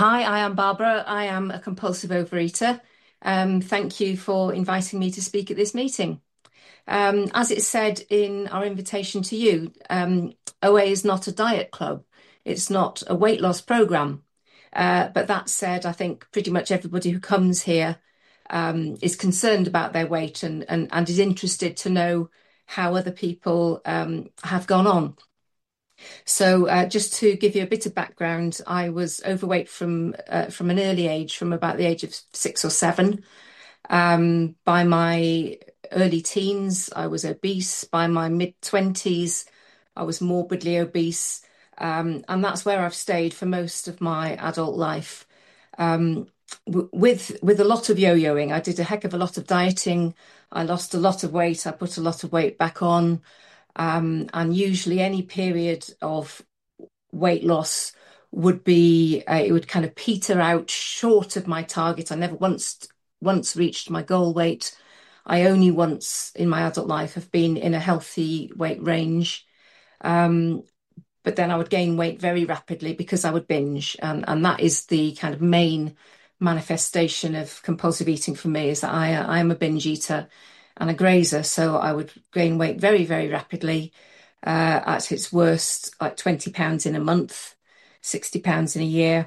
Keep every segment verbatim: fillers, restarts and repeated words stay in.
Hi, I am Barbara. I am a compulsive overeater. Um, thank you for inviting me to speak at this meeting. Um, as it said in our invitation to you, um, O A is not a diet club. It's not a weight loss program. Uh, but that said, I think pretty much everybody who comes here um, is concerned about their weight and, and, and is interested to know how other people um, have gone on. So, uh, just to give you a bit of background, I was overweight from uh, from an early age, from about the age of six or seven. Um, by my early teens, I was obese. By my mid twenties, I was morbidly obese, um, and that's where I've stayed for most of my adult life. Um, w- with with a lot of yo-yoing, I did a heck of a lot of dieting. I lost a lot of weight. I put a lot of weight back on. Um, and usually any period of weight loss would be uh, it would kind of peter out short of my target. I never once once reached my goal weight. I only once in my adult life have been in a healthy weight range. Um, but then I would gain weight very rapidly because I would binge, and and that is the kind of main manifestation of compulsive eating for me, is that I I am a binge eater and a grazer. So I would gain weight very, very rapidly. Uh, at its worst, like twenty pounds in a month, sixty pounds in a year,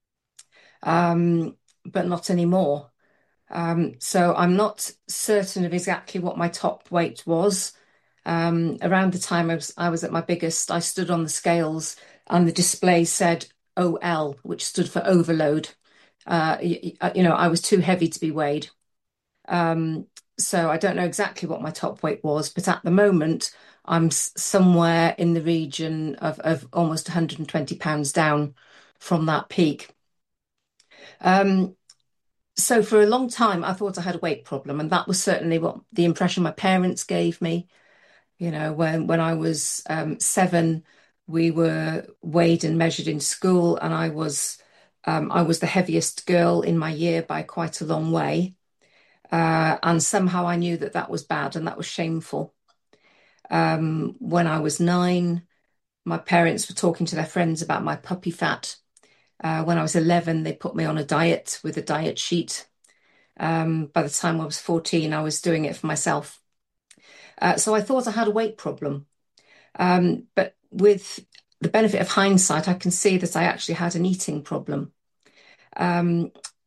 um, but not anymore. Um, so I'm not certain of exactly what my top weight was. Um, around the time I was, I was at my biggest, I stood on the scales and the display said O L, which stood for overload. Uh, you, you know, I was too heavy to be weighed. Um, so I don't know exactly what my top weight was, but at the moment, I'm s- somewhere in the region of, of almost one hundred twenty pounds down from that peak. Um, so for a long time, I thought I had a weight problem, and that was certainly what the impression my parents gave me. You know, when when I was um, seven, we were weighed and measured in school, and I was um, I was the heaviest girl in my year by quite a long way. Uh, and somehow I knew that that was bad and that was shameful. Um, when I was nine, my parents were talking to their friends about my puppy fat. Uh, when I was eleven, they put me on a diet with a diet sheet. Um, by the time I was fourteen, I was doing it for myself. Uh, so I thought I had a weight problem. Um, but with the benefit of hindsight, I can see that I actually had an eating problem. Um,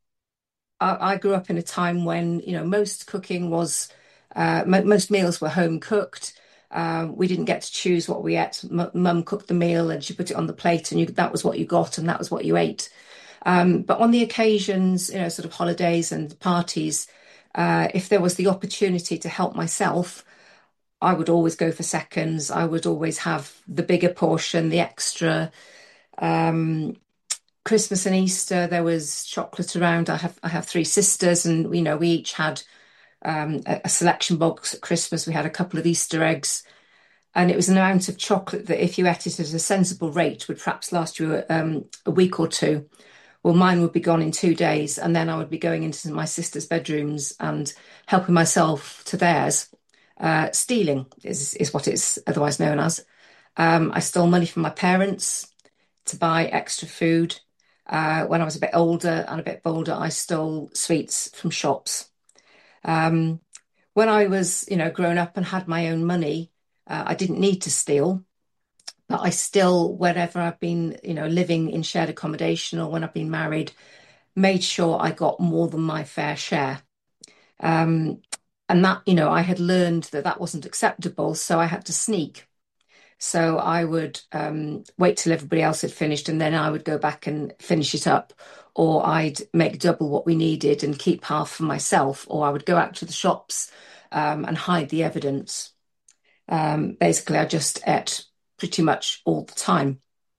I, I grew up in a time when, you know, most cooking was, uh, mo most meals were home cooked. Uh, we didn't get to choose what we ate. M Mum cooked the meal and she put it on the plate, and you, that was what you got and that was what you ate. Um, but on the occasions, you know, sort of holidays and parties, uh, if there was the opportunity to help myself, I would always go for seconds. I would always have the bigger portion, the extra. Um, Christmas and Easter, there was chocolate around. I have I have three sisters, and you know we each had um, a, a selection box at Christmas. We had a couple of Easter eggs, and it was an amount of chocolate that, if you ate it at a sensible rate, would perhaps last you um, a week or two. Well, mine would be gone in two days, and then I would be going into my sisters' bedrooms and helping myself to theirs. Uh, stealing is is what it's otherwise known as. Um, I stole money from my parents to buy extra food. Uh, when I was a bit older and a bit bolder, I stole sweets from shops. Um, when I was, you know, grown up and had my own money, uh, I didn't need to steal, but I still, wherever I've been, you know, living in shared accommodation or when I've been married, made sure I got more than my fair share. Um, and that, you know, I had learned that that wasn't acceptable, so I had to sneak. So I would um, wait till everybody else had finished, and then I would go back and finish it up. Or I'd make double what we needed and keep half for myself. Or I would go out to the shops um, and hide the evidence. Um, basically, I just ate pretty much all the time.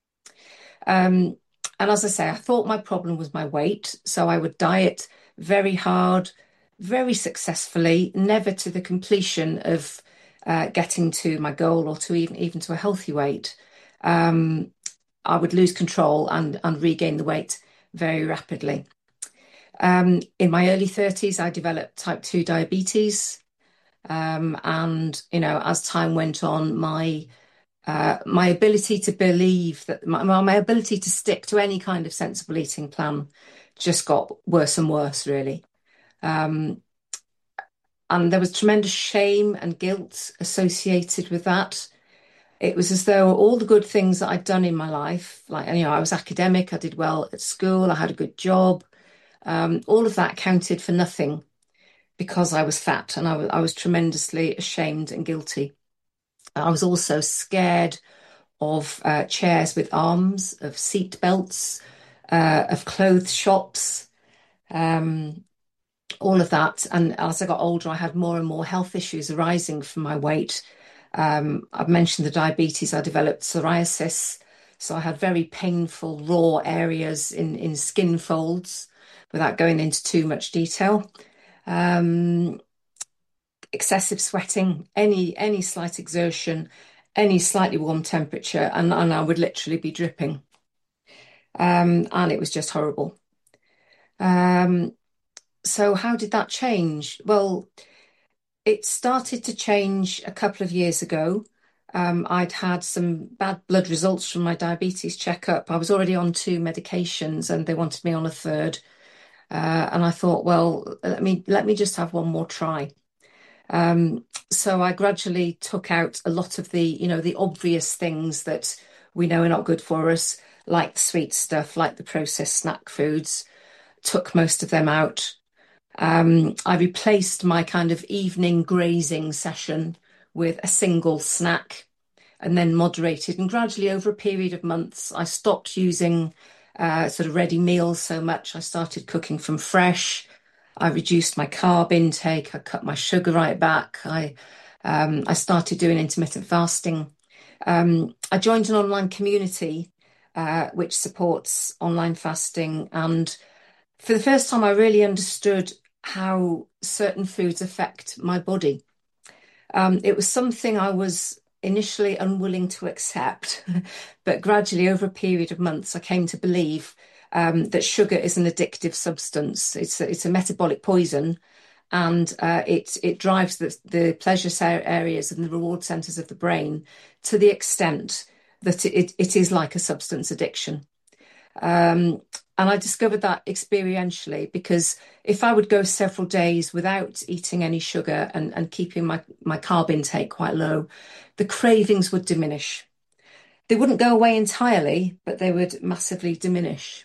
Um, and as I say, I thought my problem was my weight. So I would diet very hard, very successfully, never to the completion of uh, getting to my goal or to even, even to a healthy weight. Um, I would lose control and, and regain the weight very rapidly. Um, in my early thirties, I developed type two diabetes. Um, and, you know, as time went on, my Uh, my ability to believe that my, my ability to stick to any kind of sensible eating plan just got worse and worse, really. Um, and there was tremendous shame and guilt associated with that. It was as though all the good things that I'd done in my life, like, you know, I was academic, I did well at school, I had a good job, um, all of that counted for nothing because I was fat, and I was, I was tremendously ashamed and guilty. I was also scared of uh, chairs with arms, of seat belts, uh, of clothes shops, um, all of that. And as I got older, I had more and more health issues arising from my weight. Um, I've mentioned the diabetes. I developed psoriasis. So I had very painful raw areas in, in skin folds, without going into too much detail. Um, excessive sweating, any any slight exertion, any slightly warm temperature, and, and I would literally be dripping. Um, and it was just horrible. Um, so how did that change? Well, it started to change a couple of years ago. Um, I'd had some bad blood results from my diabetes checkup. I was already on two medications and they wanted me on a third. Uh, and I thought, well, let me let me just have one more try. Um, so I gradually took out a lot of the, you know, the obvious things that we know are not good for us, like the sweet stuff, like the processed snack foods, took most of them out. Um, I replaced my kind of evening grazing session with a single snack, and then moderated. And gradually, over a period of months, I stopped using uh, sort of ready meals so much. I started cooking from fresh. I reduced my carb intake. I cut my sugar right back. I um, I started doing intermittent fasting. Um, I joined an online community uh, which supports online fasting, and for the first time, I really understood how certain foods affect my body. Um, it was something I was initially unwilling to accept, but gradually, over a period of months, I came to believe um, that sugar is an addictive substance. It's a, it's a metabolic poison, and uh, it it drives the, the pleasure areas and the reward centers of the brain to the extent that it, it is like a substance addiction. Um, and I discovered that experientially, because if I would go several days without eating any sugar and, and keeping my, my carb intake quite low, the cravings would diminish. They wouldn't go away entirely, but they would massively diminish.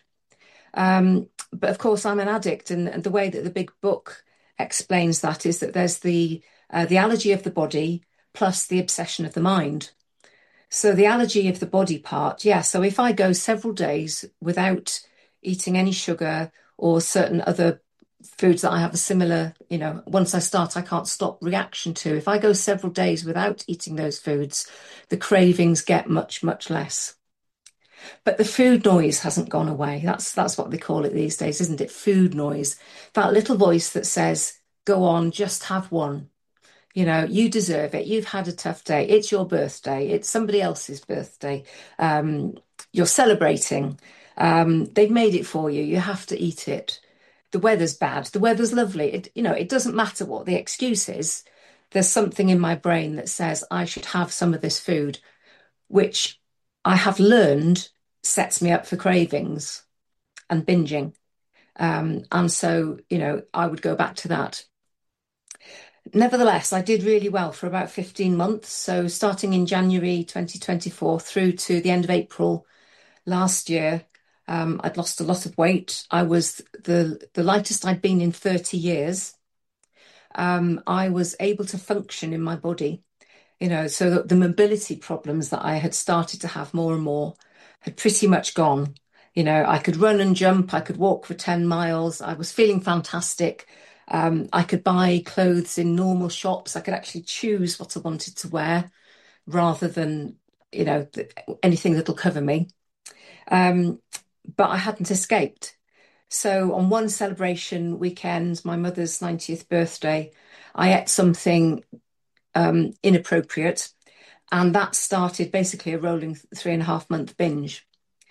Um, but of course, I'm an addict, and, and the way that the big book explains that is that there's the uh, the allergy of the body plus the obsession of the mind. So the allergy of the body part, yeah. So if I go several days without eating any sugar or certain other foods that I have a similar, you know, once I start, I can't stop reaction to. If I go several days without eating those foods, the cravings get much, much less. But the food noise hasn't gone away. That's that's what they call it these days, isn't it? Food noise. That little voice that says, go on, just have one. You know, you deserve it. You've had a tough day. It's your birthday. It's somebody else's birthday. Um, you're celebrating. Um, they've made it for you. You have to eat it. The weather's bad. The weather's lovely. It, you know, it doesn't matter what the excuse is. There's something in my brain that says I should have some of this food, which I have learned sets me up for cravings and binging. Um, and so, you know, I would go back to that. Nevertheless, I did really well for about fifteen months. So starting in January twenty twenty-four through to the end of April last year, um, I'd lost a lot of weight. I was the, the lightest I'd been in thirty years. Um, I was able to function in my body, you know, so that the mobility problems that I had started to have more and more had pretty much gone. You know, I could run and jump, I could walk for ten miles. I was feeling fantastic. Um, I could buy clothes in normal shops. I could actually choose what I wanted to wear rather than, you know, th- anything that'll cover me. Um, but I hadn't escaped. So on one celebration weekend, my mother's ninetieth birthday, I ate something um, inappropriate, and that started basically a rolling three and a half month binge.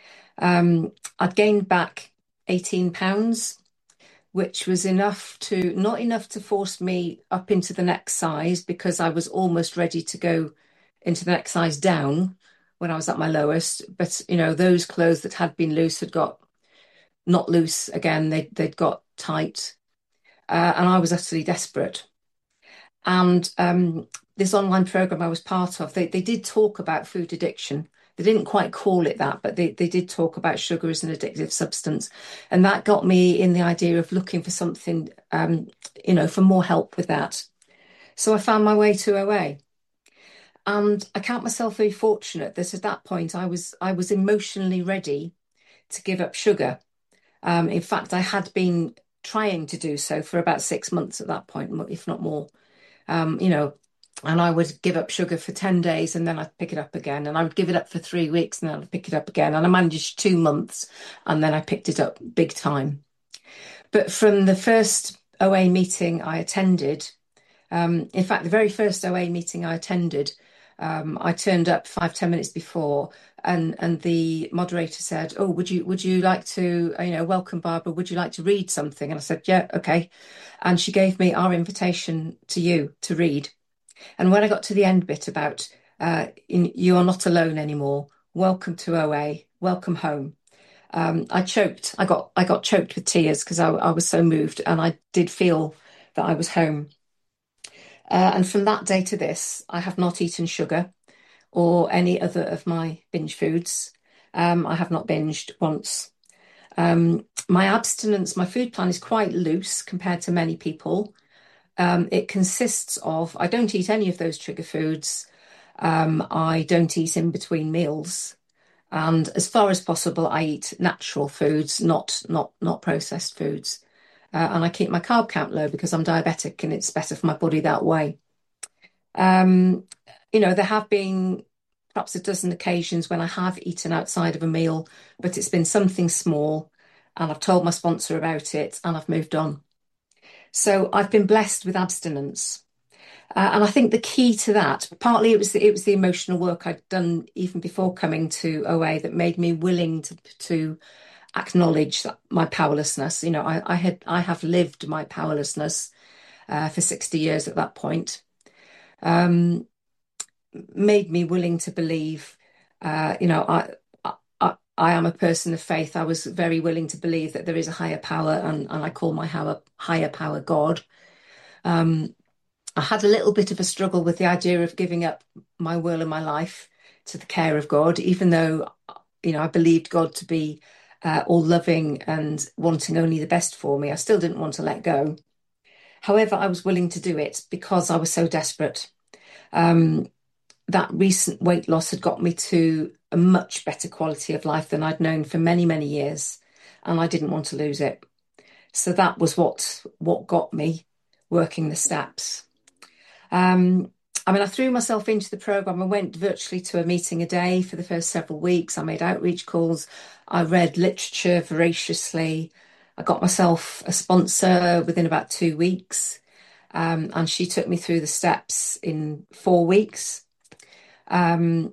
Um, I'd gained back eighteen pounds, which was enough to, not enough to force me up into the next size, because I was almost ready to go into the next size down. when I was at my lowest. But, you know, those clothes that had been loose had got not loose again. They, they'd got tight. Uh, and I was utterly desperate. And um, this online program I was part of, they, they did talk about food addiction. They didn't quite call it that, but they, they did talk about sugar as an addictive substance. And that got me in the idea of looking for something, um, you know, for more help with that. So I found my way to O A. And I count myself very fortunate that at that point I was I was emotionally ready to give up sugar. Um, in fact, I had been trying to do so for about six months at that point, if not more. Um, you know, and I would give up sugar for ten days and then I'd pick it up again. And I would give it up for three weeks and then I'd pick it up again. And I managed two months and then I picked it up big time. But from the first O A meeting I attended, um, in fact, the very first O A meeting I attended, um, I turned up five, ten minutes before, and and the moderator said, "Oh, would you would you like to, you know, welcome Barbara? Would you like to read something?" And I said, "Yeah, okay." And she gave me our invitation to you to read. And when I got to the end bit about uh, in, you are not alone anymore, welcome to O A, welcome home. Um, I choked. I got I got choked with tears because I, I was so moved, and I did feel that I was home. Uh, and from that day to this, I have not eaten sugar or any other of my binge foods. Um, I have not binged once. Um, my abstinence, my food plan is quite loose compared to many people. Um, it consists of, I don't eat any of those trigger foods. Um, I don't eat in between meals. And as far as possible, I eat natural foods, not not not processed foods. Uh, and I keep my carb count low because I'm diabetic and it's better for my body that way. Um, you know, there have been perhaps a dozen occasions when I have eaten outside of a meal, but it's been something small and I've told my sponsor about it and I've moved on. So I've been blessed with abstinence. Uh, and I think the key to that, partly it was the, it was the emotional work I'd done even before coming to O A that made me willing to to acknowledge that my powerlessness. You know, I, I had I have lived my powerlessness uh, for sixty years at that point. Um, made me willing to believe. Uh, you know, I, I I am a person of faith. I was very willing to believe that there is a higher power, and and I call my higher higher power God. Um, I had a little bit of a struggle with the idea of giving up my will and my life to the care of God, even though, you know, I believed God to be uh, all loving and wanting only the best for me. I still didn't want to let go. However, I was willing to do it because I was so desperate. Um, that recent weight loss had got me to a much better quality of life than I'd known for many, many years, and I didn't want to lose it. So that was what what got me working the steps. Um, I mean, I threw myself into the program. I went virtually to a meeting a day for the first several weeks. I made outreach calls. I read literature voraciously. I got myself a sponsor within about two weeks. Um, and she took me through the steps in four weeks. Um,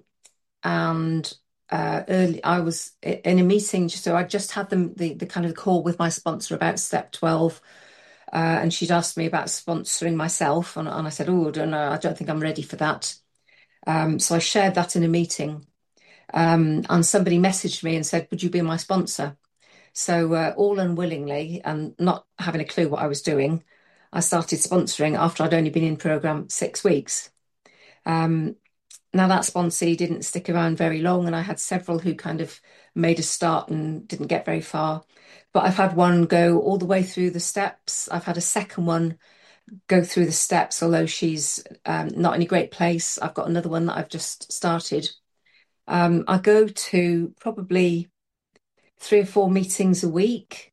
and uh, early, I was in a meeting, so I just had the, the, the kind of call with my sponsor about step twelve. Uh, and she'd asked me about sponsoring myself, and, and I said, "Oh, I don't know, I don't think I'm ready for that." Um, so I shared that in a meeting, um, and somebody messaged me and said, "Would you be my sponsor?" So uh, all unwillingly and not having a clue what I was doing, I started sponsoring after I'd only been in program six weeks. Um, now that sponsee didn't stick around very long, and I had several who kind of made a start and didn't get very far. But I've had one go all the way through the steps. I've had a second one go through the steps, although she's um, not in a great place. I've got another one that I've just started. Um, I go to probably three or four meetings a week.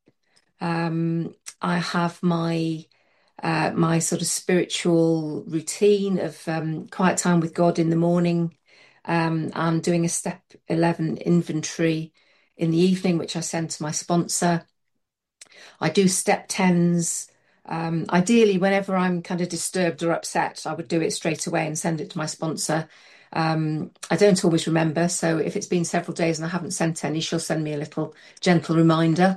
Um, I have my uh, my sort of spiritual routine of um, quiet time with God in the morning. Um, I'm doing a step eleven inventory in the evening, which I send to my sponsor. I do step tens. Um, ideally, whenever I'm kind of disturbed or upset, I would do it straight away and send it to my sponsor. Um, I don't always remember, so if it's been several days and I haven't sent any, she'll send me a little gentle reminder.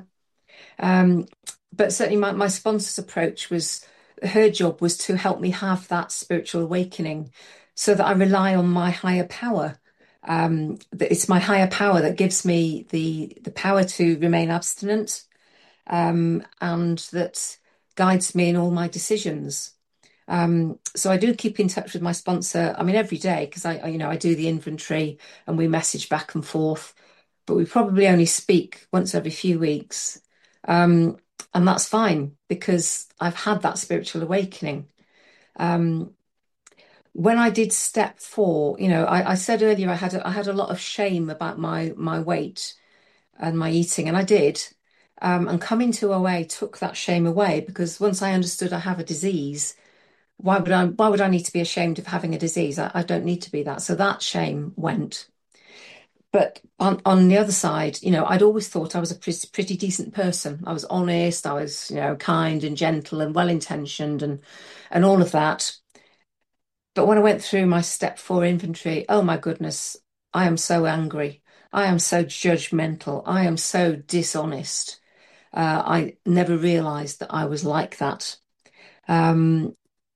Um, but certainly my, my sponsor's approach was, her job was to help me have that spiritual awakening so that I rely on my higher power. Um, that it's my higher power that gives me the the power to remain abstinent, um, and that guides me in all my decisions. Um, so I do keep in touch with my sponsor. I mean, every day, because I, I, you know, I do the inventory and we message back and forth, but we probably only speak once every few weeks. Um, and that's fine because I've had that spiritual awakening. Um, when I did step four, you know, I, I said earlier I had a, I had a lot of shame about my my weight and my eating, and I did. Um, and coming to O A took that shame away because once I understood I have a disease, why would I why would I need to be ashamed of having a disease? I, I don't need to be that. So that shame went. But on on the other side, you know, I'd always thought I was a pretty, pretty decent person. I was honest, I was, you know, kind and gentle and well intentioned and and all of that. But when I went through my step four inventory, oh my goodness, I am so angry. I am so judgmental. I am so dishonest. Uh, I never realized that I was like that. Um,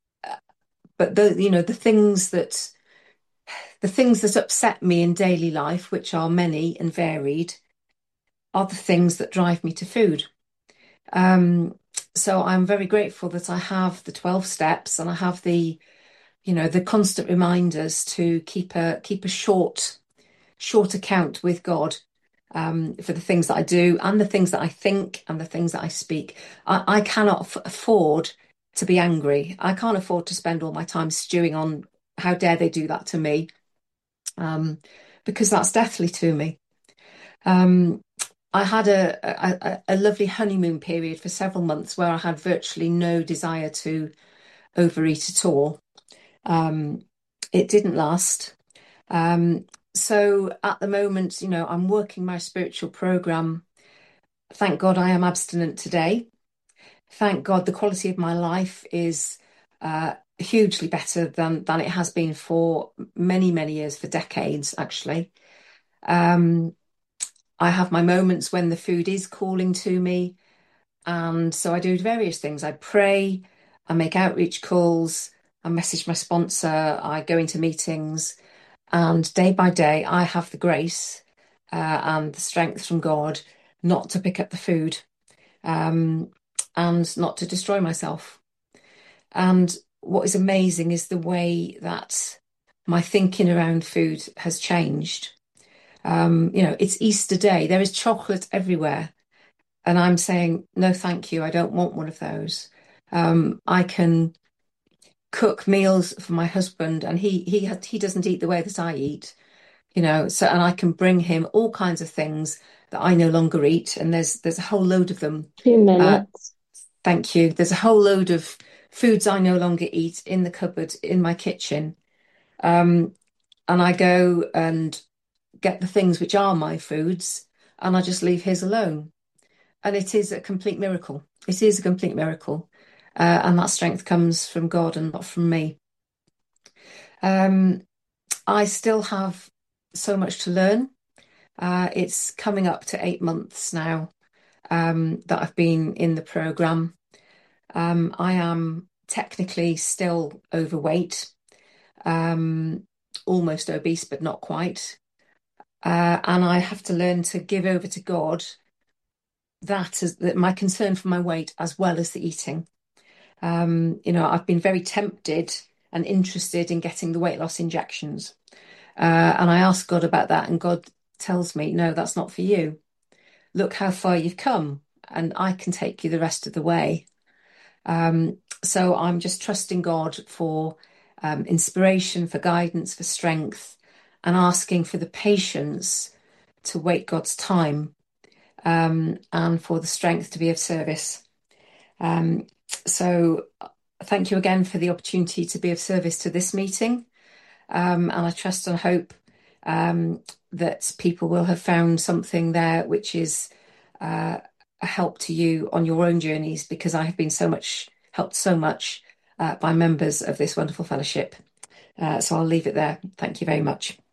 but the, you know, the things that the things that upset me in daily life, which are many and varied, are the things that drive me to food. Um, so I'm very grateful that I have the twelve steps and I have the, you know, the constant reminders to keep a keep a short short account with God, um, for the things that I do and the things that I think and the things that I speak. I, I cannot f- afford to be angry. I can't afford to spend all my time stewing on how dare they do that to me, um, because that's deathly to me. Um, I had a, a, a lovely honeymoon period for several months where I had virtually no desire to overeat at all. Um, it didn't last. Um, so at the moment, you know, I'm working my spiritual program. Thank God I am abstinent today. Thank God the quality of my life is uh, hugely better than than it has been for many, many years, for decades, actually. Um, I have my moments when the food is calling to me. And so I do various things. I pray, I make outreach calls, I message my sponsor, I go into meetings. And day by day, I have the grace uh, and the strength from God not to pick up the food, um, and not to destroy myself. And what is amazing is the way that my thinking around food has changed. Um, you know, it's Easter Day, there is chocolate everywhere. And I'm saying, no, thank you. I don't want one of those. Um, I can cook meals for my husband, and he he he doesn't eat the way that I eat, you know. So, and I can bring him all kinds of things that I no longer eat, and there's there's a whole load of them. Two Uh, minutes. thank you. There's a whole load of foods I no longer eat in the cupboard in my kitchen, um, and I go and get the things which are my foods, and I just leave his alone. And it is a complete miracle. It is a complete miracle. Uh, and that strength comes from God and not from me. Um, I still have so much to learn. Uh, it's coming up to eight months now, um, that I've been in the program. Um, I am technically still overweight, um, almost obese, but not quite. Uh, and I have to learn to give over to God that as that my concern for my weight as well as the eating. Um, you know, I've been very tempted and interested in getting the weight loss injections. Uh, and I asked God about that, and God tells me, no, that's not for you. Look how far you've come, and I can take you the rest of the way. Um, so I'm just trusting God for um, inspiration, for guidance, for strength, and asking for the patience to wait God's time, um, and for the strength to be of service. Um, so thank you again for the opportunity to be of service to this meeting. Um, and I trust and hope um, that people will have found something there which is uh, a help to you on your own journeys, because I have been so much helped so much uh, by members of this wonderful fellowship. Uh, so I'll leave it there. Thank you very much.